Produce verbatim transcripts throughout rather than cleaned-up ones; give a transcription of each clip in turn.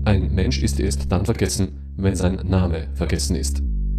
Ein Mensch ist erst dann vergessen, wenn sein Name vergessen ist.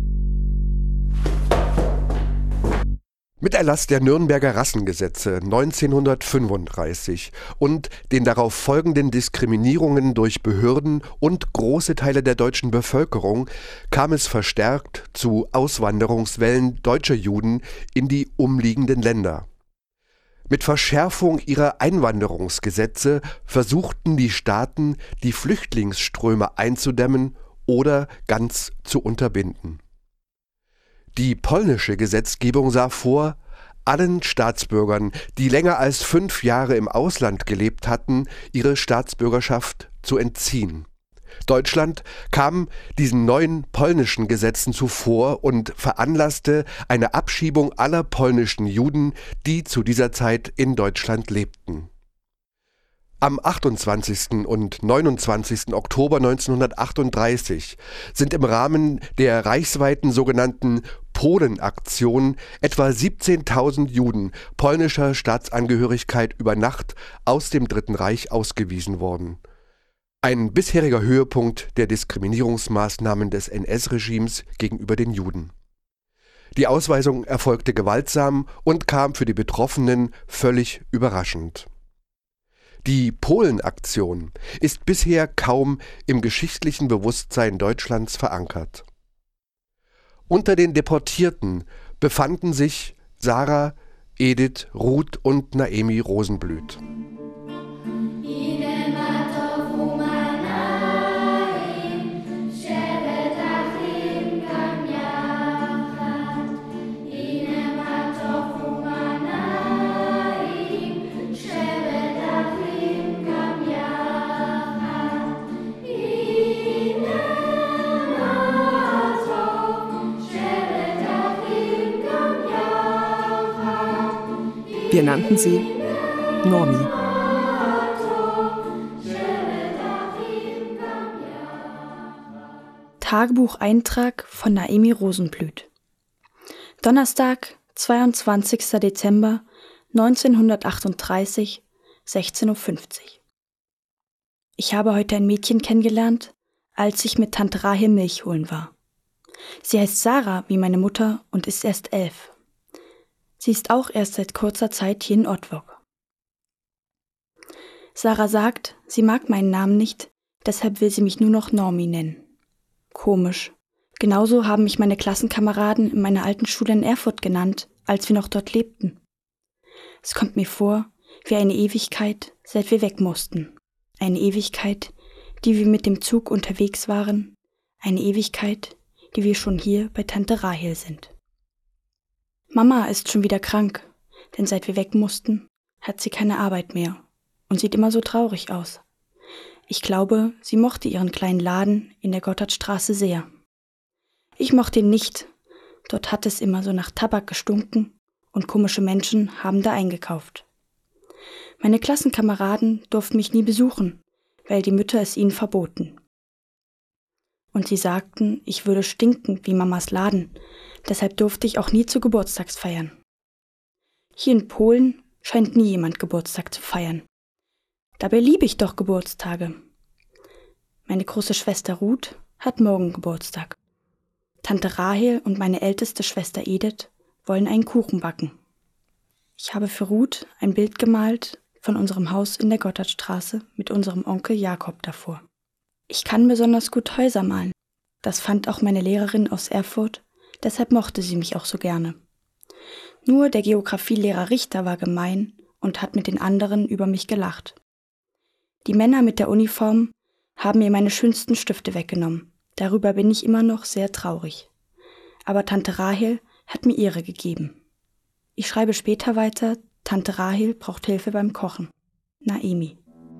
Mit Erlass der Nürnberger Rassengesetze neunzehnhundertfünfunddreißig und den darauf folgenden Diskriminierungen durch Behörden und große Teile der deutschen Bevölkerung kam es verstärkt zu Auswanderungswellen deutscher Juden in die umliegenden Länder. Mit Verschärfung ihrer Einwanderungsgesetze versuchten die Staaten, die Flüchtlingsströme einzudämmen oder ganz zu unterbinden. Die polnische Gesetzgebung sah vor, allen Staatsbürgern, die länger als fünf Jahre im Ausland gelebt hatten, ihre Staatsbürgerschaft zu entziehen. Deutschland kam diesen neuen polnischen Gesetzen zuvor und veranlasste eine Abschiebung aller polnischen Juden, die zu dieser Zeit in Deutschland lebten. Am achtundzwanzigsten und neunundzwanzigsten Oktober neunzehnhundertachtunddreißig sind im Rahmen der reichsweiten sogenannten Polenaktion etwa siebzehntausend Juden polnischer Staatsangehörigkeit über Nacht aus dem Dritten Reich ausgewiesen worden. Ein bisheriger Höhepunkt der Diskriminierungsmaßnahmen des N S-Regimes gegenüber den Juden. Die Ausweisung erfolgte gewaltsam und kam für die Betroffenen völlig überraschend. Die Polenaktion ist bisher kaum im geschichtlichen Bewusstsein Deutschlands verankert. Unter den Deportierten befanden sich Sarah, Edith, Ruth und Naemi Rosenblüt. Wir nannten sie Normi. Tagebucheintrag von Naemi Rosenblüt. Donnerstag, zweiundzwanzigster Dezember neunzehnhundertachtunddreißig, sechzehn Uhr fünfzig. Ich habe heute ein Mädchen kennengelernt, als ich mit Tante Rahel Milch holen war. Sie heißt Sarah wie meine Mutter und ist erst elf. Sie ist auch erst seit kurzer Zeit hier in Ottwok. Sarah sagt, sie mag meinen Namen nicht, deshalb will sie mich nur noch Normi nennen. Komisch. Genauso haben mich meine Klassenkameraden in meiner alten Schule in Erfurt genannt, als wir noch dort lebten. Es kommt mir vor wie eine Ewigkeit, seit wir weg mussten. Eine Ewigkeit, die wir mit dem Zug unterwegs waren. Eine Ewigkeit, die wir schon hier bei Tante Rahel sind. Mama ist schon wieder krank, denn seit wir weg mussten, hat sie keine Arbeit mehr und sieht immer so traurig aus. Ich glaube, sie mochte ihren kleinen Laden in der Gotthardstraße sehr. Ich mochte ihn nicht, dort hat es immer so nach Tabak gestunken und komische Menschen haben da eingekauft. Meine Klassenkameraden durften mich nie besuchen, weil die Mütter es ihnen verboten. Und sie sagten, ich würde stinken wie Mamas Laden, deshalb durfte ich auch nie zu Geburtstagsfeiern. Hier in Polen scheint nie jemand Geburtstag zu feiern. Dabei liebe ich doch Geburtstage. Meine große Schwester Ruth hat morgen Geburtstag. Tante Rahel und meine älteste Schwester Edith wollen einen Kuchen backen. Ich habe für Ruth ein Bild gemalt von unserem Haus in der Gotthardstraße mit unserem Onkel Jakob davor. Ich kann besonders gut Häuser malen. Das fand auch meine Lehrerin aus Erfurt, deshalb mochte sie mich auch so gerne. Nur der Geographielehrer Richter war gemein und hat mit den anderen über mich gelacht. Die Männer mit der Uniform haben mir meine schönsten Stifte weggenommen. Darüber bin ich immer noch sehr traurig. Aber Tante Rahel hat mir ihre gegeben. Ich schreibe später weiter, Tante Rahel braucht Hilfe beim Kochen. Naemi.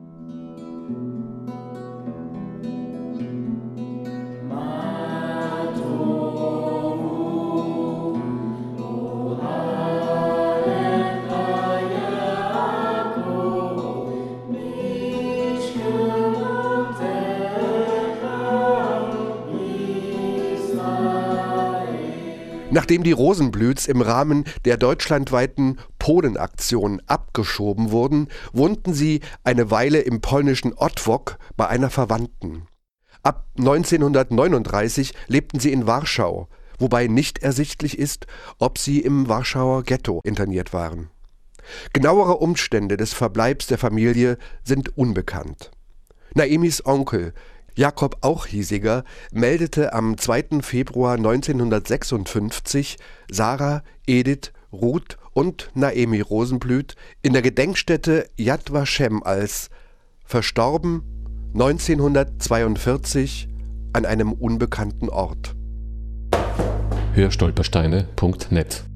Nachdem die Rosenblüts im Rahmen der deutschlandweiten Polenaktion abgeschoben wurden, wohnten sie eine Weile im polnischen Ottwok bei einer Verwandten. Ab neunzehnhundertneununddreißig lebten sie in Warschau, wobei nicht ersichtlich ist, ob sie im Warschauer Ghetto interniert waren. Genauere Umstände des Verbleibs der Familie sind unbekannt. Naemis Onkel, Jakob Auchhiesiger, meldete am zweiten Februar neunzehnhundertsechsundfünfzig Sarah, Edith, Ruth und Naemi Rosenblüt in der Gedenkstätte Yad Vashem als verstorben neunzehnhundertzweiundvierzig an einem unbekannten Ort. hörstolpersteine punkt net